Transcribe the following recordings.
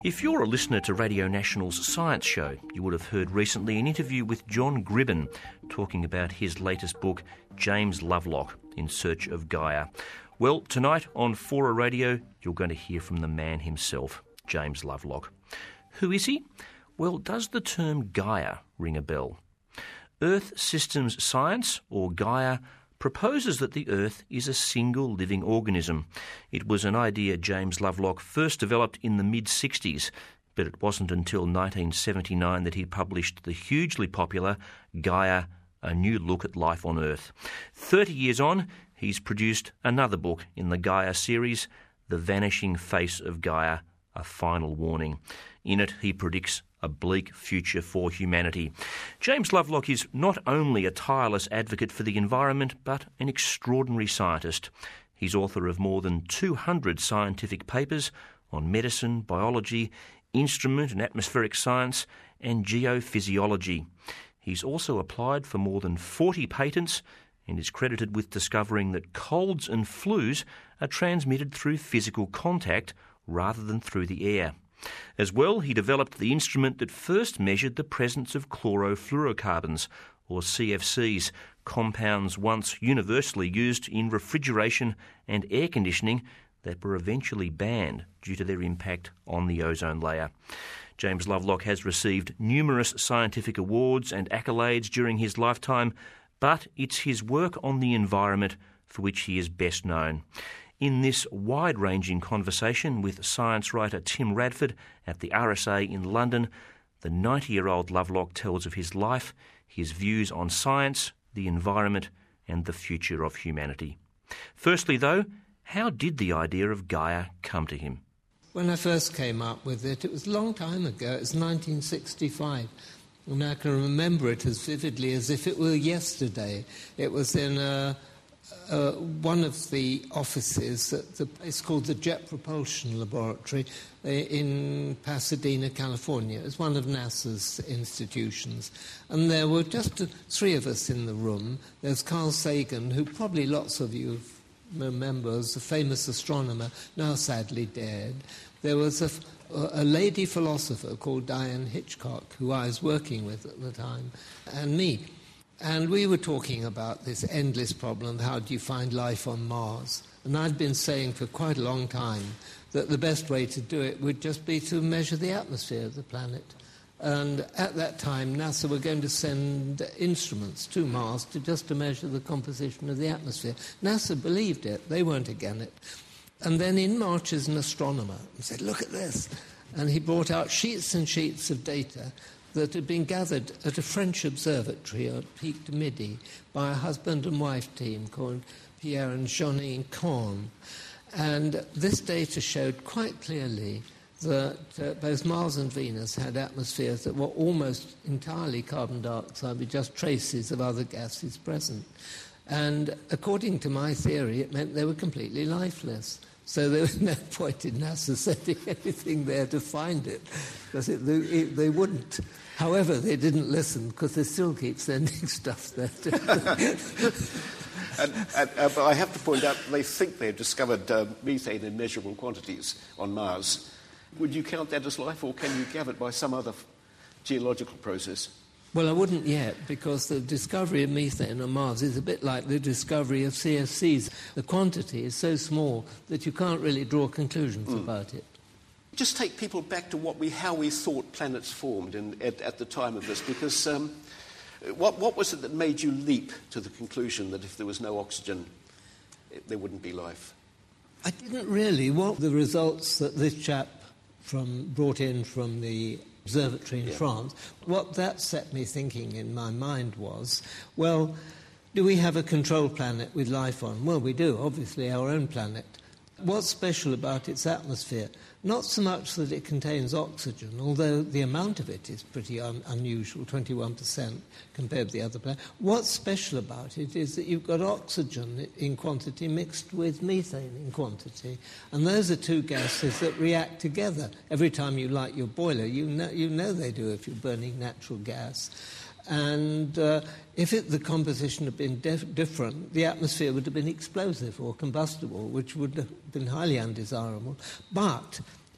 If you're a listener to Radio National's Science Show, you would have heard recently an interview with John Gribben talking about his latest book, James Lovelock, In Search of Gaia. Well, tonight on Fora Radio, you're going to hear from the man himself, James Lovelock. Who is he? Well, does the term Gaia ring a bell? Earth Systems Science, or Gaia, proposes that the Earth is a single living organism. It was an idea James Lovelock first developed in the mid-60s, but it wasn't until 1979 that he published the hugely popular Gaia, A New Look at Life on Earth. 30 years on, he's produced another book in the Gaia series, The Vanishing Face of Gaia, A Final Warning. In it, he predicts a bleak future for humanity. James Lovelock is not only a tireless advocate for the environment, but an extraordinary scientist. He's author of more than 200 scientific papers on medicine, biology, instrument and atmospheric science, and geophysiology. He's also applied for more than 40 patents and is credited with discovering that colds and flus are transmitted through physical contact rather than through the air. As well, he developed the instrument that first measured the presence of chlorofluorocarbons, or CFCs, compounds once universally used in refrigeration and air conditioning that were eventually banned due to their impact on the ozone layer. James Lovelock has received numerous scientific awards and accolades during his lifetime, but it's his work on the environment for which he is best known. In this wide-ranging conversation with science writer Tim Radford at the RSA in London, the 90-year-old Lovelock tells of his life, his views on science, the environment and the future of humanity. Firstly, though, how did the idea of Gaia come to him? When I first came up with it, it was a long time ago. It was 1965. And I can remember it as vividly as if it were yesterday. It was in one of the offices at the place called the Jet Propulsion Laboratory in Pasadena, California. It was one of NASA's institutions. And there were just three of us in the room. There's Carl Sagan, who probably lots of you remember as a famous astronomer, now sadly dead. There was a lady philosopher called Diane Hitchcock, who I was working with at the time, and me. And we were talking about this endless problem, how do you find life on Mars? And I'd been saying for quite a long time that the best way to do it would just be to measure the atmosphere of the planet. And at that time, NASA were going to send instruments to Mars to measure the composition of the atmosphere. NASA believed it. They weren't against it. And then in marches an astronomer and said, look at this. And he brought out sheets and sheets of data that had been gathered at a French observatory at Pic de Midi by a husband and wife team called Pierre and Jeanine Cohn. And this data showed quite clearly that both Mars and Venus had atmospheres that were almost entirely carbon dioxide with just traces of other gases present. And according to my theory, it meant they were completely lifeless. So there was no point in NASA sending anything there to find it, because they wouldn't. However, they didn't listen, because they still keep sending stuff there. But I have to point out, they think they've discovered methane in measurable quantities on Mars. Would you count that as life, or can you gather it by some other geological process? Well, I wouldn't yet, because the discovery of methane on Mars is a bit like the discovery of CFCs. The quantity is so small that you can't really draw conclusions about it. Just take people back to how we thought planets formed at the time of this, because what was it that made you leap to the conclusion that if there was no oxygen, there wouldn't be life? I didn't really. What the results that this chap brought in from the observatory in France, what that set me thinking in my mind was, well, do we have a control planet with life on? Well, we do, obviously, our own planet. What's special about its atmosphere? Not so much that it contains oxygen, although the amount of it is pretty unusual, 21% compared to the other planets. What's special about it is that you've got oxygen in quantity mixed with methane in quantity. And those are two gases that react together. Every time you light your boiler, you know they do if you're burning natural gas. And if the composition had been different, the atmosphere would have been explosive or combustible, which would have been highly undesirable. But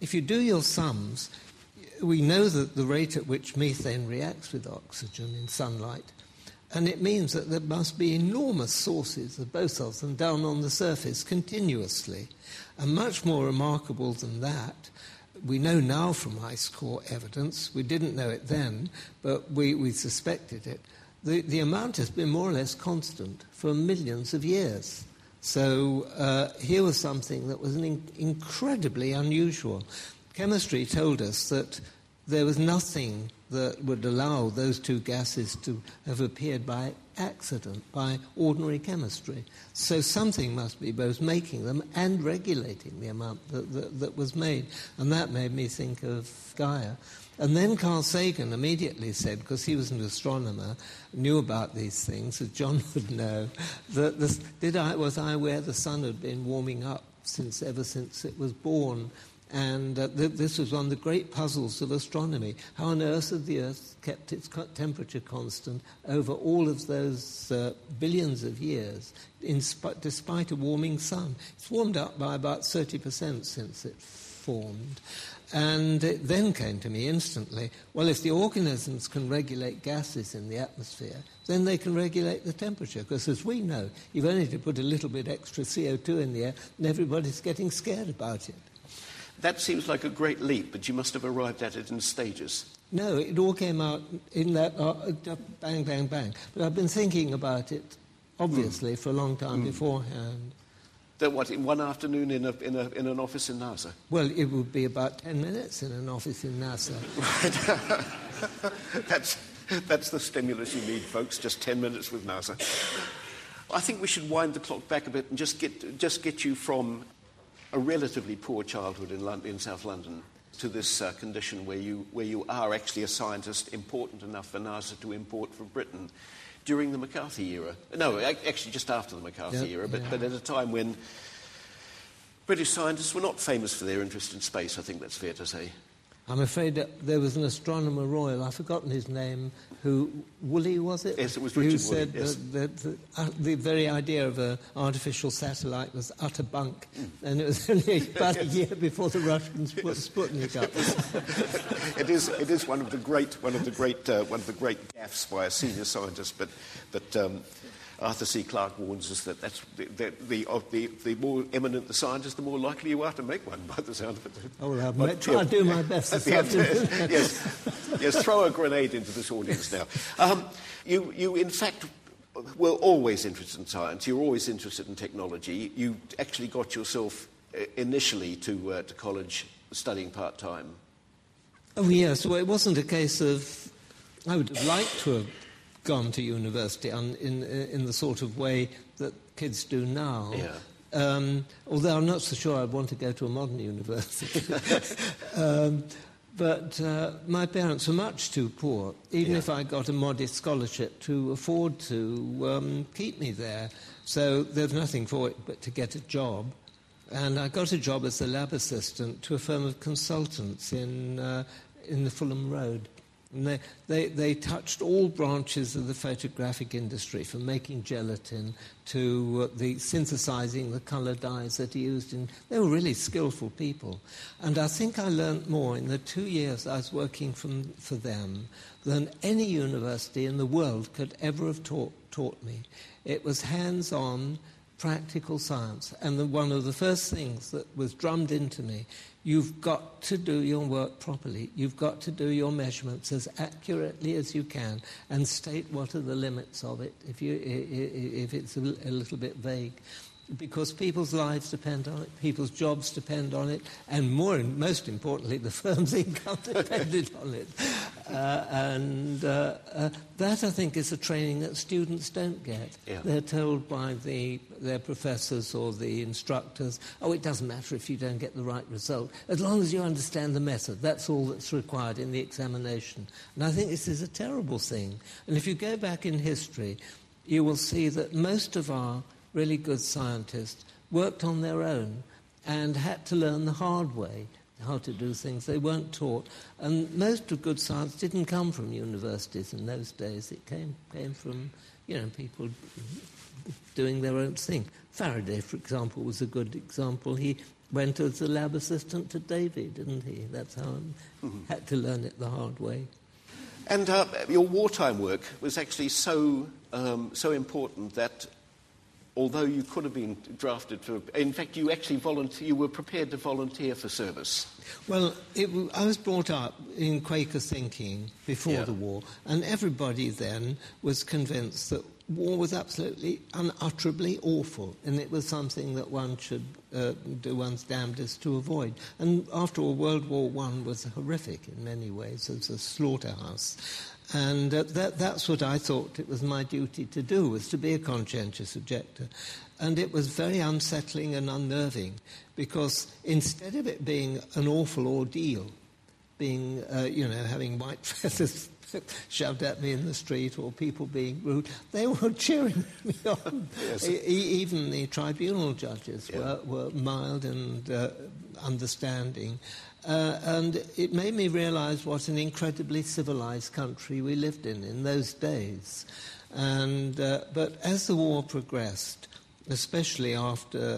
if you do your sums, we know that the rate at which methane reacts with oxygen in sunlight, and it means that there must be enormous sources of both of them down on the surface continuously. And much more remarkable than that, we know now from ice core evidence, we didn't know it then, but we suspected it, the amount has been more or less constant for millions of years. So here was something that was incredibly unusual. Chemistry told us that there was nothing that would allow those two gases to have appeared by accident, by ordinary chemistry. So something must be both making them and regulating the amount that was made. And that made me think of Gaia. And then Carl Sagan immediately said, because he was an astronomer, knew about these things, as John would know, that was I aware the sun had been warming up ever since it was born. And this was one of the great puzzles of astronomy. How on earth had the Earth kept its temperature constant over all of those billions of years, despite a warming sun? It's warmed up by about 30% since it formed. And it then came to me instantly, well, if the organisms can regulate gases in the atmosphere, then they can regulate the temperature. Because as we know, you've only to put a little bit extra CO2 in the air, and everybody's getting scared about it. That seems like a great leap, but you must have arrived at it in stages. No, it all came out in that bang, bang, bang. But I've been thinking about it, obviously, for a long time beforehand. That what, in one afternoon in an office in NASA? Well, it would be about 10 minutes in an office in NASA. Right. That's the stimulus you need, folks, just 10 minutes with NASA. I think we should wind the clock back a bit and just get you from a relatively poor childhood in South London to this condition where you are actually a scientist important enough for NASA to import from Britain during the McCarthy era. No, actually just after the McCarthy era, but at a time when British scientists were not famous for their interest in space, I think that's fair to say. I'm afraid that there was an astronomer royal, I've forgotten his name, Woolley, was it? Yes, it was Richard Woolley. Who said that the very idea of an artificial satellite was utter bunk, and it was only about a year before the Russians put Sputnik up. It is one of the great gaffes by a senior scientist, but Arthur C. Clarke warns us that that's the more eminent the scientist, the more likely you are to make one, by the sound of it. Oh, well, I'll do my best this afternoon. Yes, throw a grenade into this audience now. You in fact, were always interested in science. You were always interested in technology. You actually got yourself initially to college studying part-time. Oh, yes. Well, it wasn't a case of... I would have liked to have gone to university in the sort of way that kids do now. Yeah. Although I'm not so sure I'd want to go to a modern university. But my parents were much too poor, even if I got a modest scholarship, to afford to keep me there. So there's nothing for it but to get a job. And I got a job as a lab assistant to a firm of consultants in the Fulham Road. And they touched all branches of the photographic industry, from making gelatin to the synthesizing the colour dyes that he used. They were really skillful people. And I think I learnt more in the 2 years I was working for them than any university in the world could ever have taught me. It was hands-on, practical science. And one of the first things that was drummed into me, you've got to do your work properly. You've got to do your measurements as accurately as you can and state what are the limits of it if it's a little bit vague. Because people's lives depend on it, people's jobs depend on it, and most importantly, the firm's income depended on it. That, I think, is a training that students don't get. Yeah. They're told by their professors or the instructors, oh, it doesn't matter if you don't get the right result, as long as you understand the method. That's all that's required in the examination. And I think this is a terrible thing. And if you go back in history, you will see that most of our really good scientists worked on their own and had to learn the hard way how to do things. They weren't taught. And most of good science didn't come from universities in those days. It came from, people doing their own thing. Faraday, for example, was a good example. He went as a lab assistant to Davy, didn't he? That's how I had to learn it the hard way. And your wartime work was actually so important that although you could have been drafted for... In fact, you actually you were prepared to volunteer for service. Well, I was brought up in Quaker thinking before the war, and everybody then was convinced that war was absolutely unutterably awful, and it was something that one should do one's damnedest to avoid. And after all, World War I was horrific in many ways. It was a slaughterhouse. And that's what I thought it was my duty to do, was to be a conscientious objector. And it was very unsettling and unnerving, because instead of it being an awful ordeal, being, having white feathers shoved at me in the street or people being rude, they were cheering me on. Yes. Even the tribunal judges were mild and understanding. And it made me realise what an incredibly civilised country we lived in those days. And but as the war progressed, especially after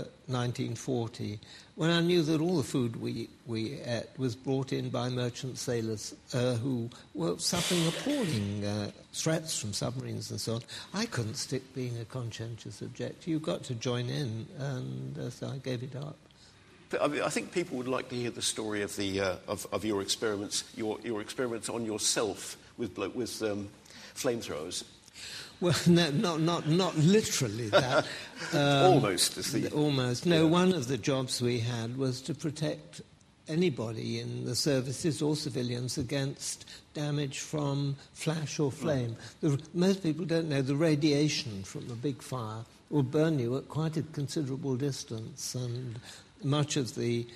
1940, when I knew that all the food we ate was brought in by merchant sailors who were suffering appalling threats from submarines and so on, I couldn't stick being a conscientious objector. You've got to join in, and so I gave it up. But I think people would like to hear the story of your experiments, your experiments on yourself with flamethrowers. Well, no, not literally that. Almost. Almost. No, one of the jobs we had was to protect anybody in the services or civilians against damage from flash or flame. Most people don't know the radiation from a big fire will burn you at quite a considerable distance, and much of the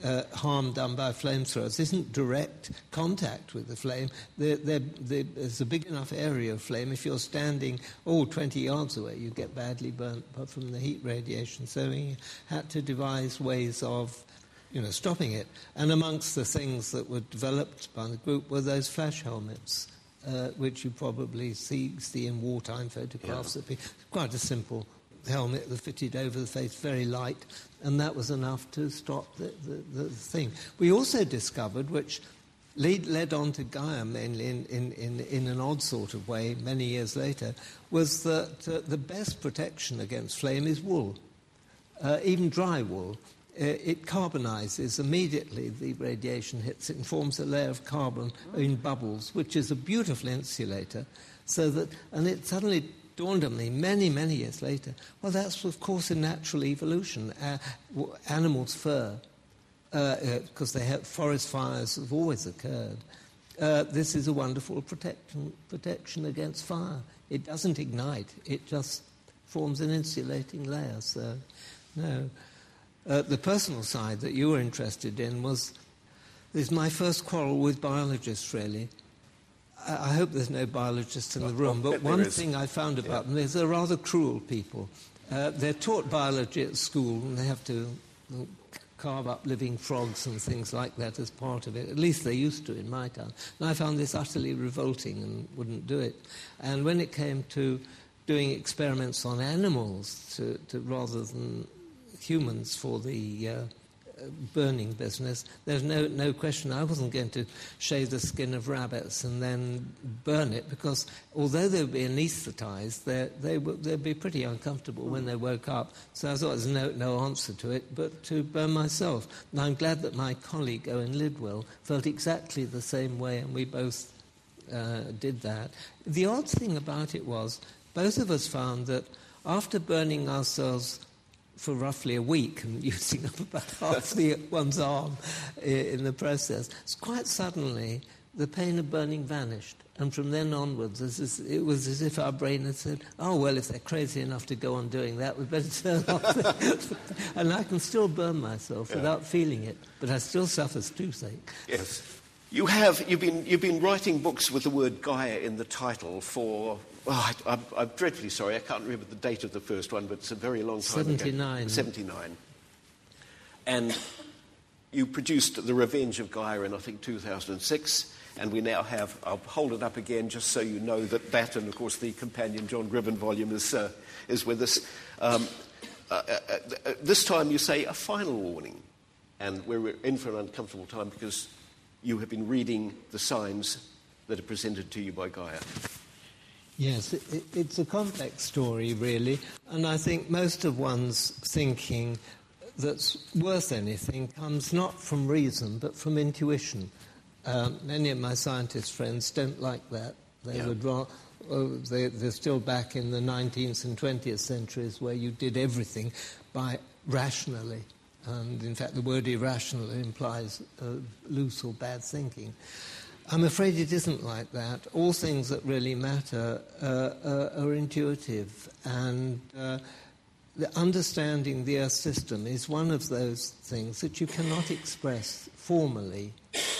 harm done by flamethrowers isn't direct contact with the flame. There's a big enough area of flame. If you're standing 20 yards away, you get badly burnt from the heat radiation. So we had to devise ways of stopping it. And amongst the things that were developed by the group were those flash helmets, which you probably see in wartime photographs. Yeah. Quite a simple helmet that fitted over the face, very light, and that was enough to stop the thing. We also discovered, which led on to Gaia mainly in an odd sort of way many years later, was that the best protection against flame is wool, even dry wool. It carbonizes immediately. The radiation hits it and forms a layer of carbon in bubbles, which is a beautiful insulator. And it suddenly dawned on me many, many years later, well, that's, of course, a natural evolution. Animals' fur, because forest fires have always occurred. This is a wonderful protection against fire. It doesn't ignite. It just forms an insulating layer. So, no. The personal side that you were interested in is my first quarrel with biologists, really. I hope there's no biologists in the room, but one thing I found about them is they're rather cruel people. They're taught biology at school, and they have to carve up living frogs and things like that as part of it. At least they used to in my time. And I found this utterly revolting and wouldn't do it. And when it came to doing experiments on animals rather than humans for the burning business, there's no question I wasn't going to shave the skin of rabbits and then burn it, because although they would be anaesthetised, they'd be pretty uncomfortable when they woke up. So I thought there's no answer to it but to burn myself. And I'm glad that my colleague Owen Lidwell felt exactly the same way, and we both did that. The odd thing about it was both of us found that after burning ourselves for roughly a week and using up about half one's arm in the process, quite suddenly the pain of burning vanished. And from then onwards, it was as if our brain had said, oh, well, if they're crazy enough to go on doing that, we'd better turn off. And I can still burn myself without feeling it, but I still suffer toothache. Yes. You've been writing books with the word Gaia in the title for... I'm dreadfully sorry, I can't remember the date of the first one, but it's a very long time 79. ago. 79. And you produced The Revenge of Gaia in, I think, 2006, and we now have... I'll hold it up again just so you know that and, of course, the companion John Gribben volume is with us. This time you say a final warning. And we're in for an uncomfortable time because you have been reading the signs that are presented to you by Gaia. Yes, it's a complex story, really, and I think most of one's thinking that's worth anything comes not from reason, but from intuition. Many of my scientist friends don't like that. They would rather... they're still back in the 19th and 20th centuries where you did everything by rationally. And in fact, the word irrational implies loose or bad thinking. I'm afraid it isn't like that. All things that really matter are intuitive, and understanding the Earth system is one of those things that you cannot express formally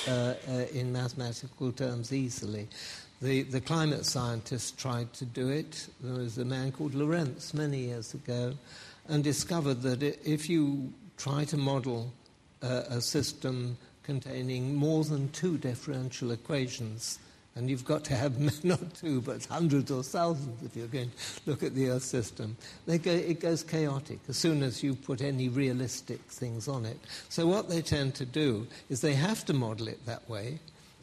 in mathematical terms easily. The climate scientists tried to do it. There was a man called Lorentz many years ago and discovered that if you try to model a system containing more than two differential equations, and you've got to have not two but hundreds or thousands if you're going to look at the Earth system, it goes chaotic as soon as you put any realistic things on it. So what they tend to do is they have to model it that way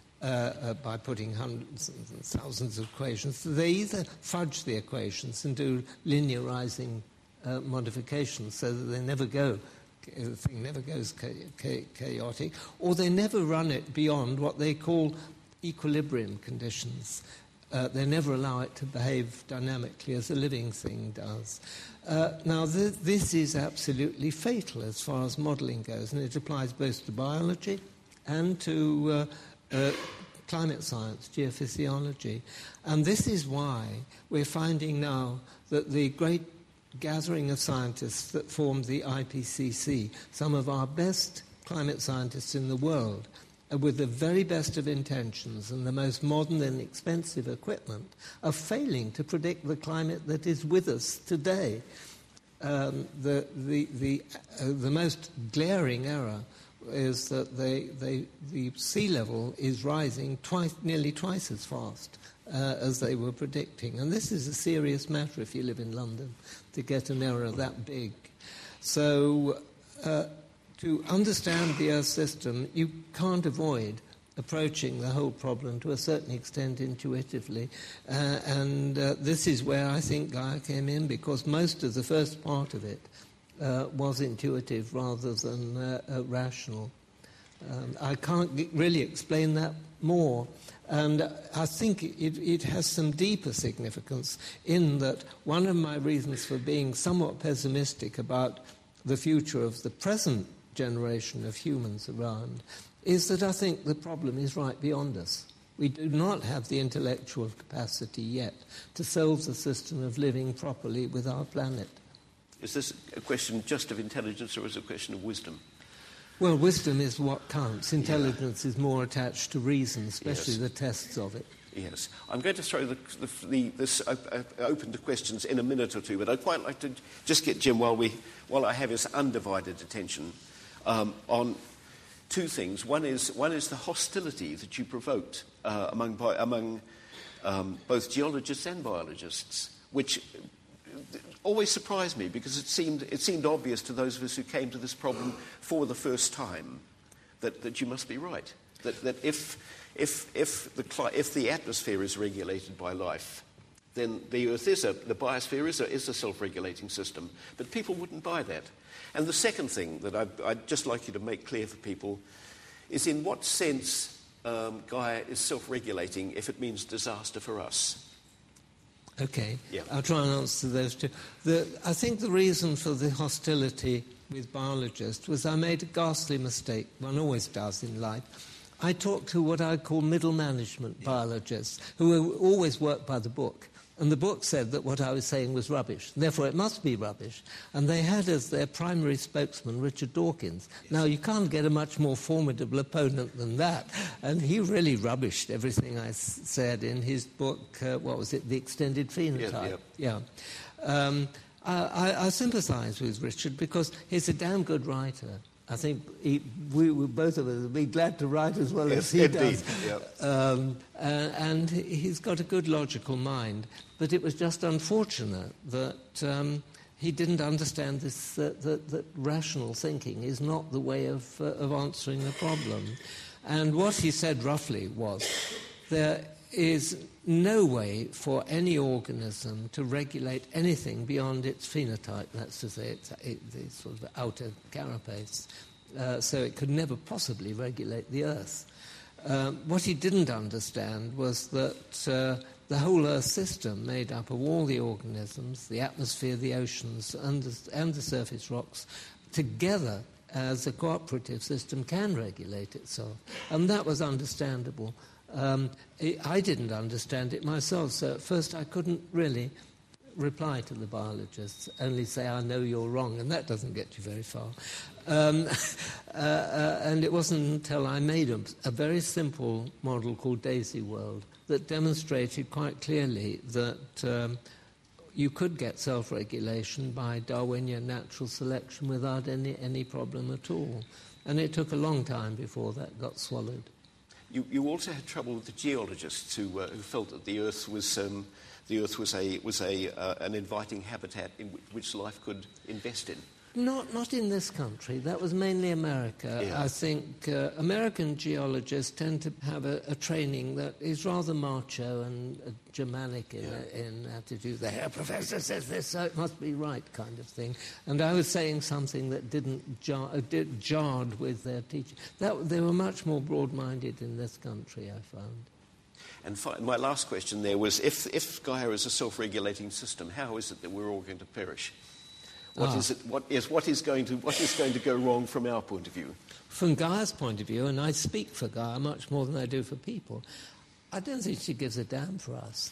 by putting hundreds and thousands of equations. So they either fudge the equations and do linearizing modifications so that they never go, the thing never goes chaotic, or they never run it beyond what they call equilibrium conditions. They never allow it to behave dynamically as a living thing does. Now, this is absolutely fatal as far as modelling goes, and it applies both to biology and to climate science, geophysiology. And this is why we're finding now that the great gathering of scientists that formed the IPCC, some of our best climate scientists in the world, with the very best of intentions and the most modern and expensive equipment, are failing to predict the climate that is with us today. The most glaring error is that the sea level is rising nearly twice as fast as they were predicting. And this is a serious matter if you live in London, to get an error that big. So to understand the Earth system, you can't avoid approaching the whole problem to a certain extent intuitively. And this is where I think Gaia came in, because most of the first part of it was intuitive rather than rational. I can't really explain that more. And I think it has some deeper significance in that one of my reasons for being somewhat pessimistic about the future of the present generation of humans around is that I think the problem is right beyond us. We do not have the intellectual capacity yet to solve the system of living properly with our planet. Is this a question just of intelligence, or is it a question of wisdom? Well, wisdom is what counts. Intelligence is more attached to reason, especially the tests of it. Yes. I'm going to throw this open to questions in a minute or two, but I'd quite like to just get Jim, while I have his undivided attention, on two things. One is the hostility that you provoked among both geologists and biologists, which always surprised me, because it seemed obvious to those of us who came to this problem for the first time that you must be right. That if the atmosphere is regulated by life, then the Earth the biosphere is a self-regulating system. But people wouldn't buy that. And the second thing that I'd just like you to make clear for people is in what sense Gaia is self-regulating if it means disaster for us. Okay, yeah. I'll try and answer those two. I think the reason for the hostility with biologists was I made a ghastly mistake. One always does in life. I talked to what I call middle management biologists, who always work by the book. And the book said that what I was saying was rubbish. Therefore, it must be rubbish. And they had as their primary spokesman Richard Dawkins. Yes. Now, you can't get a much more formidable opponent than that. And he really rubbished everything I said in his book, what was it, The Extended Phenotype. Yeah. I sympathise with Richard because he's a damn good writer. I think we both of us would be glad to write as well as he does. Yeah. And he's got a good logical mind. But it was just unfortunate that he didn't understand this, that rational thinking is not the way of answering the problem. And what he said roughly was, there is no way for any organism to regulate anything beyond its phenotype, that's to say its sort of outer carapace, so it could never possibly regulate the Earth. What he didn't understand was that the whole Earth system, made up of all the organisms, the atmosphere, the oceans, and the surface rocks, together as a cooperative system can regulate itself. And that was understandable. I didn't understand it myself, so at first I couldn't really reply to the biologists, only say, I know you're wrong, and that doesn't get you very far. And it wasn't until I made a very simple model called Daisy World that demonstrated quite clearly that you could get self-regulation by Darwinian natural selection without any problem at all. And it took a long time before that got swallowed. You also had trouble with the geologists who felt that the Earth was an inviting habitat in which life could invest in. Not in this country. That was mainly America. Yeah. I think American geologists tend to have a training that is rather macho and Germanic in attitude. The Herr Professor says this, so it must be right, kind of thing. And I was saying something that jarred with their teaching. They were much more broad-minded in this country, I found. And my last question there was, if Gaia is a self-regulating system, how is it that we're all going to perish? What is going to go wrong from our point of view? From Gaia's point of view, and I speak for Gaia much more than I do for people, I don't think she gives a damn for us.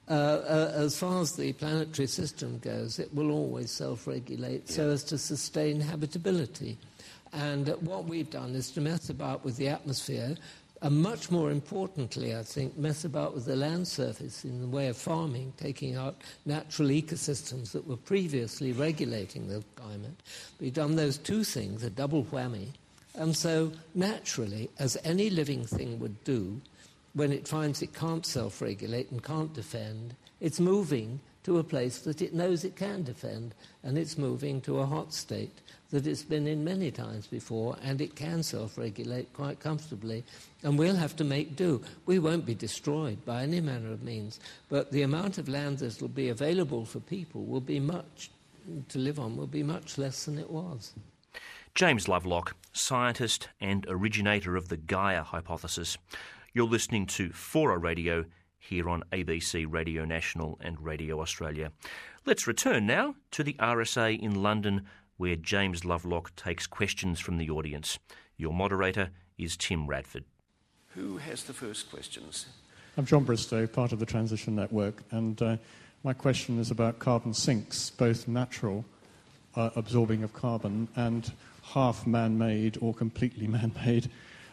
As far as the planetary system goes, it will always self-regulate so as to sustain habitability. And what we've done is to mess about with the atmosphere, and much more importantly, I think, mess about with the land surface in the way of farming, taking out natural ecosystems that were previously regulating the climate. We've done those two things, a double whammy. And so, naturally, as any living thing would do, when it finds it can't self-regulate and can't defend, it's moving to a place that it knows it can defend, and it's moving to a hot state that it's been in many times before, and it can self-regulate quite comfortably. And we'll have to make do. We won't be destroyed by any manner of means, but the amount of land that will be available for people will be to live on will be much less than it was. James Lovelock, scientist and originator of the Gaia hypothesis. You're listening to Fora Radio here on ABC Radio National and Radio Australia. Let's return now to the RSA in London, where James Lovelock takes questions from the audience. Your moderator is Tim Radford. Who has the first questions? I'm John Bristow, part of the Transition Network, and my question is about carbon sinks, both natural absorbing of carbon and half man-made or completely man-made,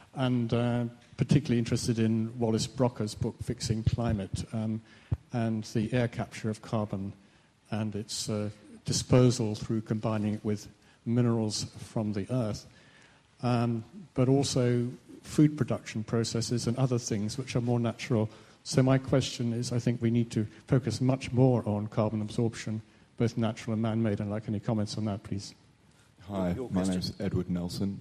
and particularly interested in Wallace Brocker's book, Fixing Climate, and the air capture of carbon and its disposal through combining it with minerals from the earth, but also food production processes and other things which are more natural. So my question is, I think we need to focus much more on carbon absorption, both natural and man-made. I'd like any comments on that, please. Hi, my name's Edward Nelson.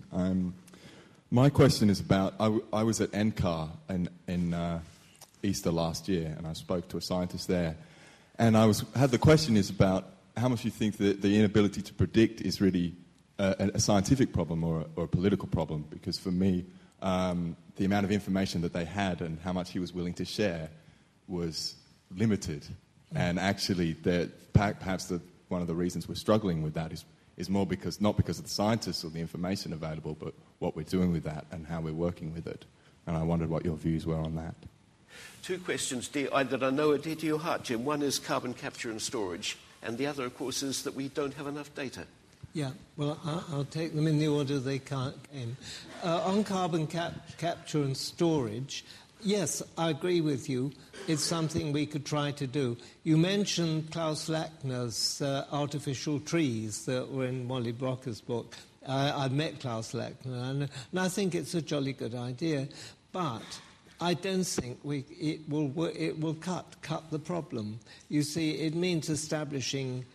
My question is about, I was at NCAR in Easter last year, and I spoke to a scientist there, and the question is about how much you think that the inability to predict is really a scientific problem or a political problem, because for me, the amount of information that they had and how much he was willing to share was limited. And actually, perhaps one of the reasons we're struggling with that is more not because of the scientists or the information available, but what we're doing with that and how we're working with it. And I wondered what your views were on that. Two questions that I know are dear to your heart, Jim. One is carbon capture and storage, and the other, of course, is that we don't have enough data. Yeah, well, I'll take them in the order they came. On carbon capture and storage, yes, I agree with you. It's something we could try to do. You mentioned Klaus Lackner's artificial trees that were in Wally Brocker's book. I've met Klaus Lackner, and I think it's a jolly good idea. But I don't think it will cut the problem. You see, it means establishing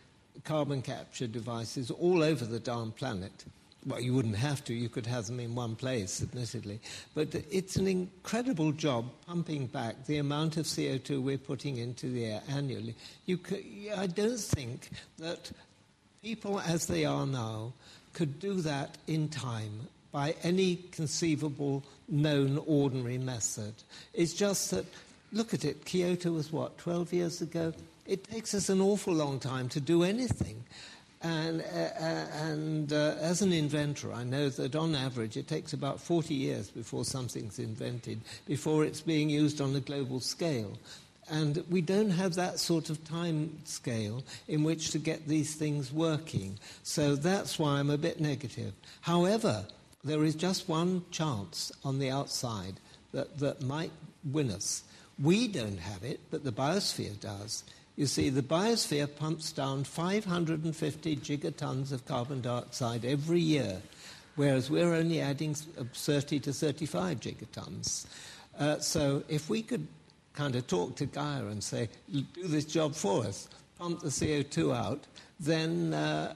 carbon capture devices all over the darn planet. Well, you wouldn't have to. You could have them in one place, admittedly. But it's an incredible job pumping back the amount of CO2 we're putting into the air annually. I don't think that people as they are now could do that in time by any conceivable, known, ordinary method. It's just that, look at it, Kyoto was 12 years ago? It takes us an awful long time to do anything. And as an inventor, I know that on average it takes about 40 years before something's invented, before it's being used on a global scale. And we don't have that sort of time scale in which to get these things working. So that's why I'm a bit negative. However, there is just one chance on the outside that might win us. We don't have it, but the biosphere does. You see, the biosphere pumps down 550 gigatons of carbon dioxide every year, whereas we're only adding 30 to 35 gigatons. So if we could kind of talk to Gaia and say, do this job for us, pump the CO2 out, then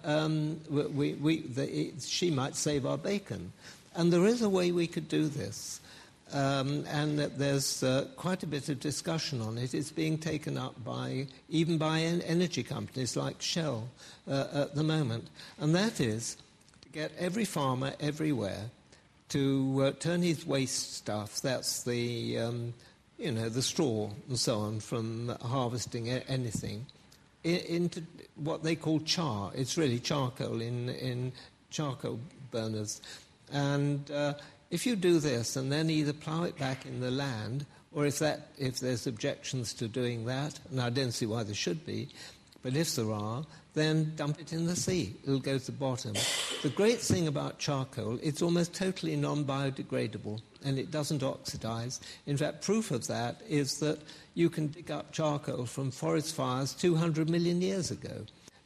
she might save our bacon. And there is a way we could do this. And there's quite a bit of discussion on it. It's being taken up even by energy companies like Shell at the moment. And that is to get every farmer everywhere to turn his waste stuff, that's the straw and so on from harvesting anything, into what they call char. It's really charcoal in charcoal burners. And if you do this and then either plough it back in the land, or if there's objections to doing that, and I don't see why there should be, but if there are, then dump it in the sea. It'll go to the bottom. The great thing about charcoal, it's almost totally non-biodegradable, and it doesn't oxidize. In fact, proof of that is that you can dig up charcoal from forest fires 200 million years ago.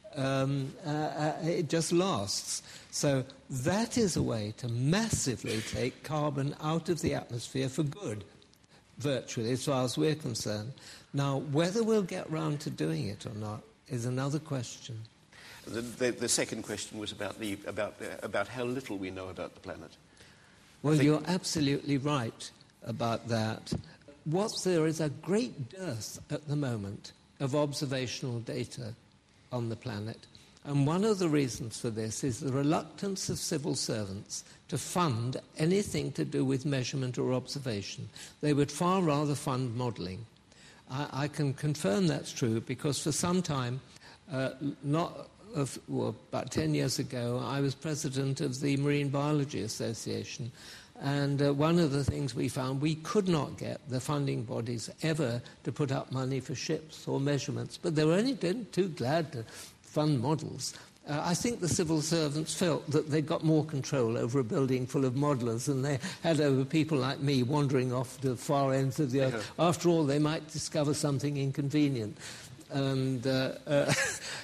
It just lasts. So that is a way to massively take carbon out of the atmosphere for good, virtually, as far as we're concerned. Now, whether we'll get round to doing it or not is another question. The second question was about how little we know about the planet. Well, you're absolutely right about that. There is a great dearth at the moment of observational data on the planet. And one of the reasons for this is the reluctance of civil servants to fund anything to do with measurement or observation. They would far rather fund modelling. I can confirm that's true because for some time, about 10 years ago, I was president of the Marine Biology Association. And one of the things we found, we could not get the funding bodies ever to put up money for ships or measurements, but they were only too glad to fund models. I think the civil servants felt that they got more control over a building full of modellers than they had over people like me wandering off the far ends of the earth. After all, they might discover something inconvenient. And there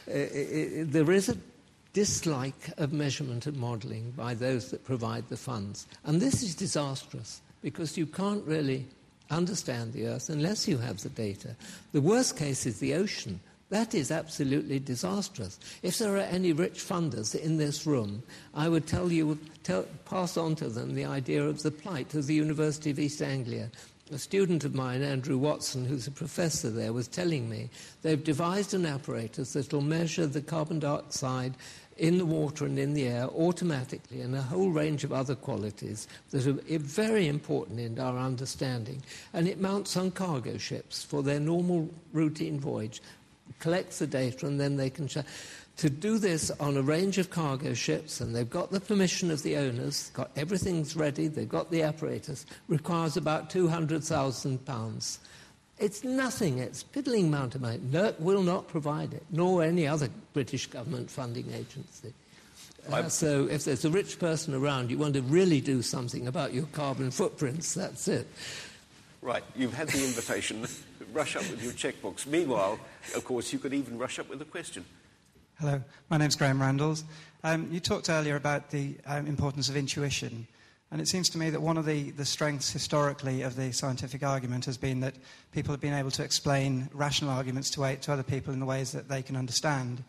is a dislike of measurement and modelling by those that provide the funds. And this is disastrous because you can't really understand the Earth unless you have the data. The worst case is the ocean. That is absolutely disastrous. If there are any rich funders in this room, I would pass on to them the idea of the plight of the University of East Anglia. A student of mine, Andrew Watson, who's a professor there, was telling me they've devised an apparatus that will measure the carbon dioxide in the water and in the air automatically, and a whole range of other qualities that are very important in our understanding. And it mounts on cargo ships for their normal routine voyage, collects the data, and then they can to do this on a range of cargo ships, and they've got the permission of the owners, everything's ready, they've got the apparatus, requires about £200,000. It's nothing. It's piddling amount of money. NERC will not provide it, nor any other British government funding agency. So if there's a rich person around, you want to really do something about your carbon footprints, that's it. Right, you've had the invitation. Rush up with your checkbooks. Meanwhile, of course, you could even rush up with a question. Hello, my name's Graham Randalls. You talked earlier about the importance of intuition. And it seems to me that one of the strengths historically of the scientific argument has been that people have been able to explain rational arguments to other people in the ways that they can understand.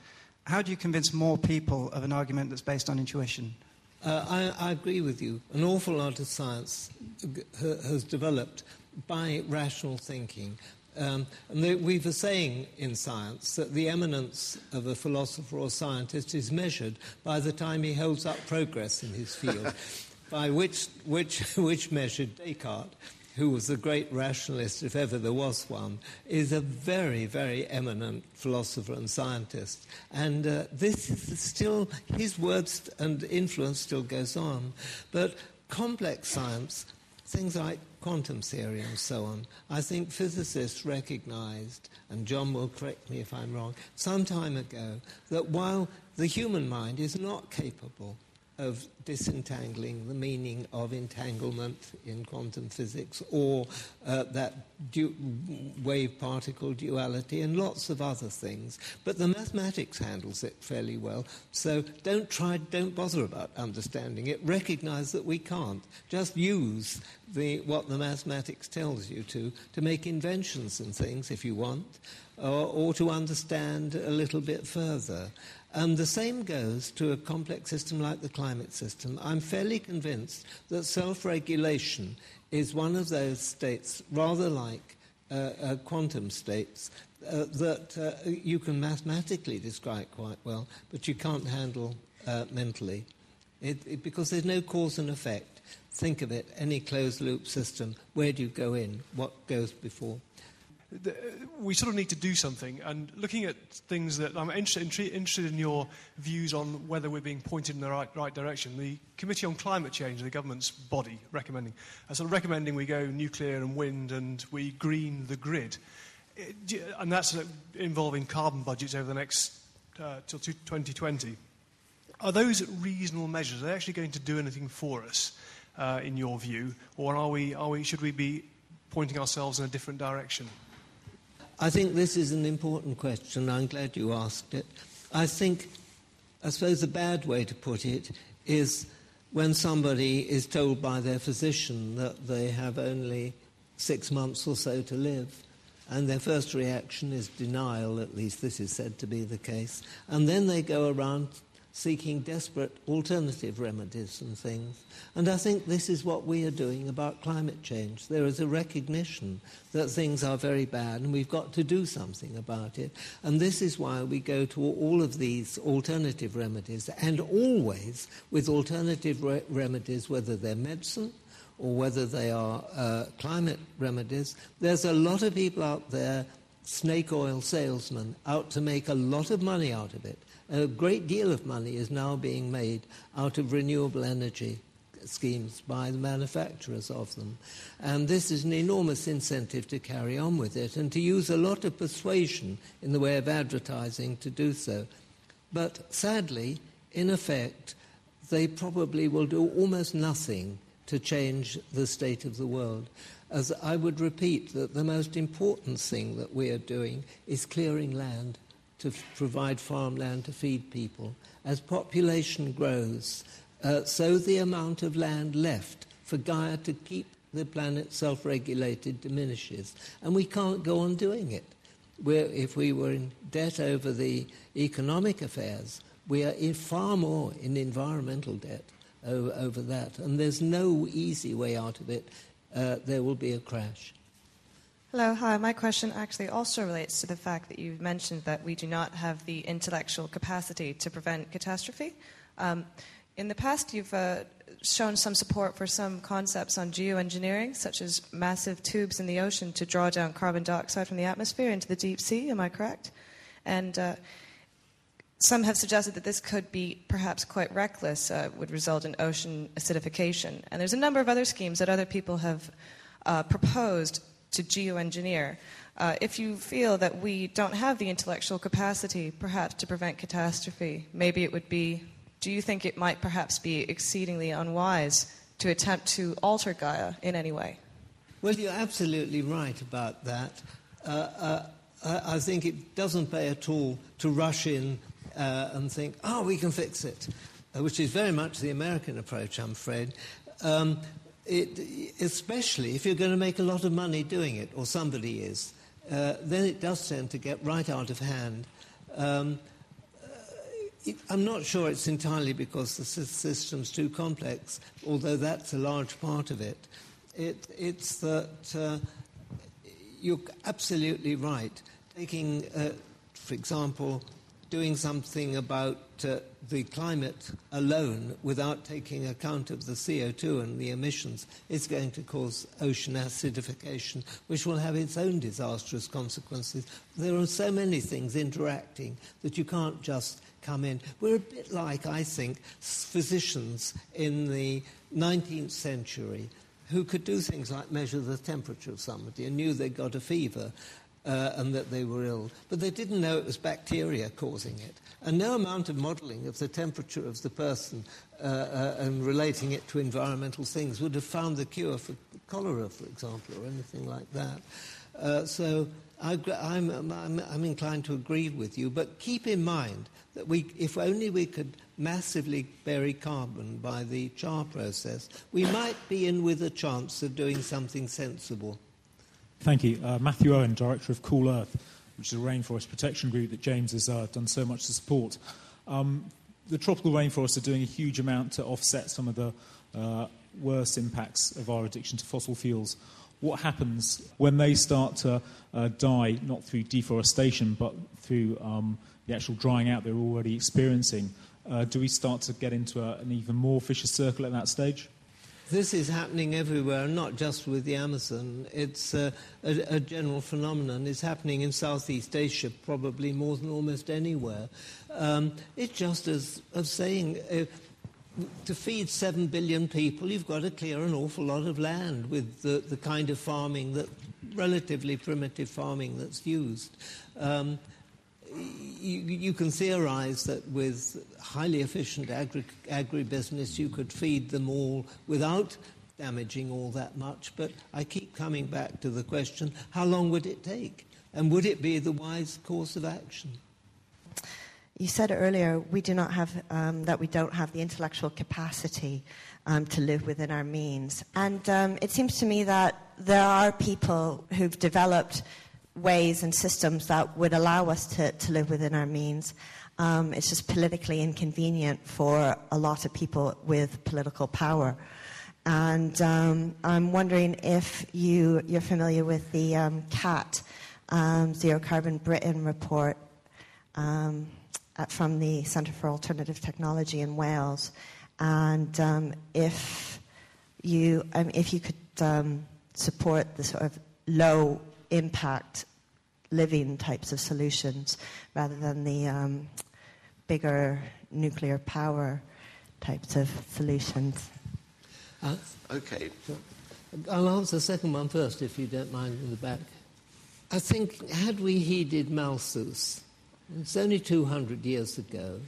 how do you convince more people of an argument that's based on intuition? I agree with you. An awful lot of science has developed by rational thinking. And we've a saying in science that the eminence of a philosopher or scientist is measured by the time he holds up progress in his field, by which measured Descartes, who was the great rationalist, if ever there was one, is a very, very eminent philosopher and scientist. And this is still, his words and influence still goes on. But complex science, things like quantum theory and so on, I think physicists recognized, and John will correct me if I'm wrong, some time ago, that while the human mind is not capable of disentangling the meaning of entanglement in quantum physics or that wave-particle duality and lots of other things. But the mathematics handles it fairly well, so don't bother about understanding it. Recognize that we can't. Just use what the mathematics tells you to make inventions and things if you want, or to understand a little bit further. And the same goes to a complex system like the climate system. I'm fairly convinced that self-regulation is one of those states, rather like quantum states, that you can mathematically describe quite well, but you can't handle mentally, because there's no cause and effect. Think of it, any closed-loop system, where do you go in? What goes before? We sort of need to do something, and looking at things that I'm interested in your views on whether we're being pointed in the right direction. The Committee on Climate Change, the government's body, recommending we go nuclear and wind and we green the grid, and that's involving carbon budgets over the next till 2020. Are those reasonable measures? Are they actually going to do anything for us, in your view, or should we be pointing ourselves in a different direction? I think this is an important question. I'm glad you asked it. I suppose the bad way to put it is when somebody is told by their physician that they have only 6 months or so to live, and their first reaction is denial, at least this is said to be the case, and then they go around seeking desperate alternative remedies and things. And I think this is what we are doing about climate change. There is a recognition that things are very bad and we've got to do something about it. And this is why we go to all of these alternative remedies, and always with alternative remedies, whether they're medicine or whether they are climate remedies. There's a lot of people out there, snake oil salesmen, out to make a lot of money out of it. A great deal of money is now being made out of renewable energy schemes by the manufacturers of them. And this is an enormous incentive to carry on with it and to use a lot of persuasion in the way of advertising to do so. But sadly, in effect, they probably will do almost nothing to change the state of the world. As I would repeat that the most important thing that we are doing is clearing land to provide farmland to feed people. As population grows, so the amount of land left for Gaia to keep the planet self-regulated diminishes. And we can't go on doing it. If we were in debt over the economic affairs, we are far more in environmental debt over that. And there's no easy way out of it. There will be a crash. Hello, hi. My question actually also relates to the fact that you mentioned that we do not have the intellectual capacity to prevent catastrophe. In the past, you've shown some support for some concepts on geoengineering, such as massive tubes in the ocean to draw down carbon dioxide from the atmosphere into the deep sea. Am I correct? And some have suggested that this could be perhaps quite reckless, would result in ocean acidification. And there's a number of other schemes that other people have proposed to geoengineer. If you feel that we don't have the intellectual capacity, perhaps, to prevent catastrophe, maybe it would be, do you think it might perhaps be exceedingly unwise to attempt to alter Gaia in any way? Well, you're absolutely right about that. I think it doesn't pay at all to rush in and think, we can fix it, which is very much the American approach, I'm afraid. Especially if you're going to make a lot of money doing it, or somebody is, then it does tend to get right out of hand. I'm not sure it's entirely because the system's too complex, although that's a large part of it. It's that you're absolutely right. Taking, for example, doing something about the climate alone without taking account of the CO2 and the emissions is going to cause ocean acidification, which will have its own disastrous consequences. There are so many things interacting that you can't just come in. We're a bit like, I think, physicians in the 19th century who could do things like measure the temperature of somebody and knew they got a fever and that they were ill, but they didn't know it was bacteria causing it. And no amount of modelling of the temperature of the person and relating it to environmental things would have found the cure for cholera, for example, or anything like that. So I'm inclined to agree with you, but keep in mind that if only we could massively bury carbon by the char process, we might be in with a chance of doing something sensible. Thank you. Matthew Owen, Director of Cool Earth, which is a rainforest protection group that James has done so much to support. The tropical rainforests are doing a huge amount to offset some of the worst impacts of our addiction to fossil fuels. What happens when they start to die, not through deforestation, but through the actual drying out they're already experiencing? Do we start to get into an even more vicious circle at that stage? This is happening everywhere, not just with the Amazon. It's a general phenomenon. It's happening in Southeast Asia probably more than almost anywhere. It's just as of saying, to feed 7 billion people, you've got to clear an awful lot of land with the kind of farming, that relatively primitive farming that's used. You can theorize that with highly efficient agribusiness you could feed them all without damaging all that much, but I keep coming back to the question, how long would it take? And would it be the wise course of action? You said earlier we do not have that we don't have the intellectual capacity to live within our means. And it seems to me that there are people who've developed ways and systems that would allow us to live within our means. It's just politically inconvenient for a lot of people with political power. And I'm wondering if you're familiar with the CAT, Zero Carbon Britain report from the Centre for Alternative Technology in Wales. And if you could support the sort of low impact living types of solutions rather than the bigger nuclear power types of solutions. Okay. I'll answer the second one first, if you don't mind, in the back. I think, had we heeded Malthus, it's only 200 years ago,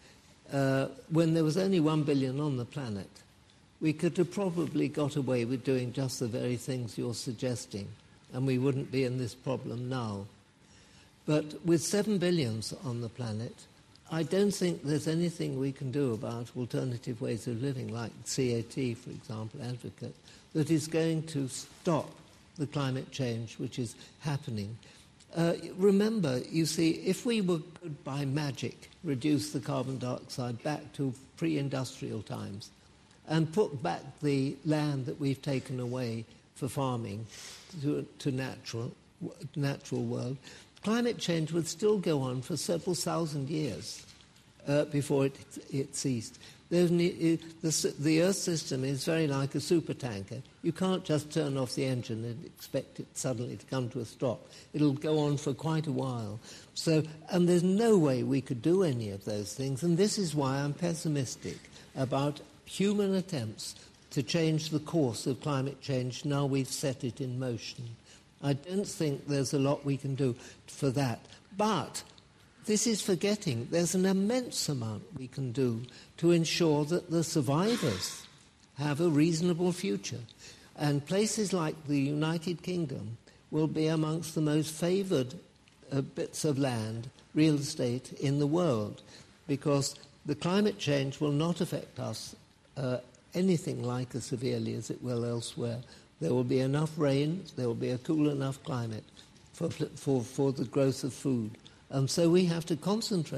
when there was only 1 billion on the planet, we could have probably got away with doing just the very things you're suggesting, and we wouldn't be in this problem now. But with 7 billion on the planet, I don't think there's anything we can do about alternative ways of living, like CAT, for example, advocate, that is going to stop the climate change which is happening. Remember, you see, if we could by magic reduce the carbon dioxide back to pre-industrial times and put back the land that we've taken away for farming to natural world, climate change would still go on for several thousand years before it ceased. The Earth system is very like a supertanker. You can't just turn off the engine and expect it suddenly to come to a stop. It'll go on for quite a while. And there's no way we could do any of those things, and this is why I'm pessimistic about human attempts to change the course of climate change now we've set it in motion. I don't think there's a lot we can do for that. But this is forgetting there's an immense amount we can do to ensure that the survivors have a reasonable future. And places like the United Kingdom will be amongst the most favoured bits of land, real estate, in the world, because the climate change will not affect us anything like as severely as it will elsewhere. There will be enough rain, there will be a cool enough climate for the growth of food. And so we have to concentrate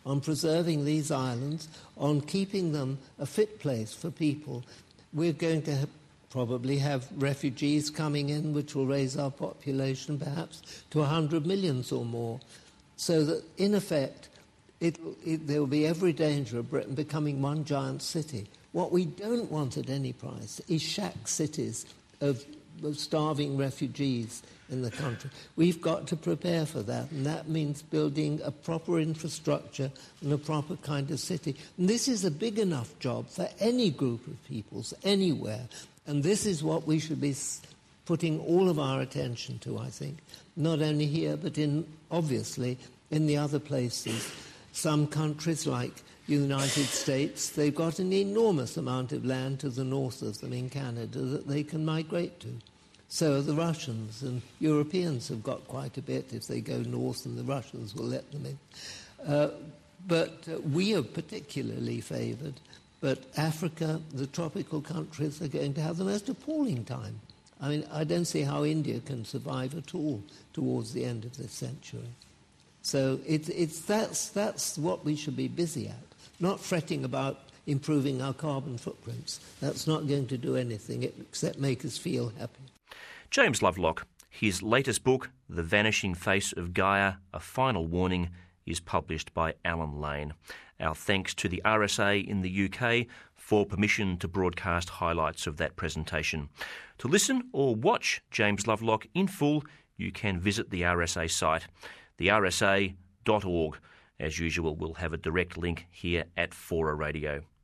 on preserving these islands, on keeping them a fit place for people. We're going to probably have refugees coming in, which will raise our population perhaps to 100 million or more. So that, in effect, there will be every danger of Britain becoming one giant city. What we don't want at any price is shack cities of starving refugees in the country. We've got to prepare for that, and that means building a proper infrastructure and a proper kind of city. And this is a big enough job for any group of peoples, anywhere, and this is what we should be putting all of our attention to, I think, not only here, but obviously in the other places. Some countries like the United States, they've got an enormous amount of land to the north of them in Canada that they can migrate to. So the Russians, and Europeans have got quite a bit if they go north, and the Russians will let them in. But we are particularly favoured. But Africa, the tropical countries, are going to have the most appalling time. I mean, I don't see how India can survive at all towards the end of this century. So that's what we should be busy at, not fretting about improving our carbon footprints. That's not going to do anything except make us feel happy. James Lovelock, his latest book, The Vanishing Face of Gaia, A Final Warning, is published by Alan Lane. Our thanks to the RSA in the UK for permission to broadcast highlights of that presentation. To listen or watch James Lovelock in full, you can visit the RSA site, thersa.org. As usual, we'll have a direct link here at Fora Radio.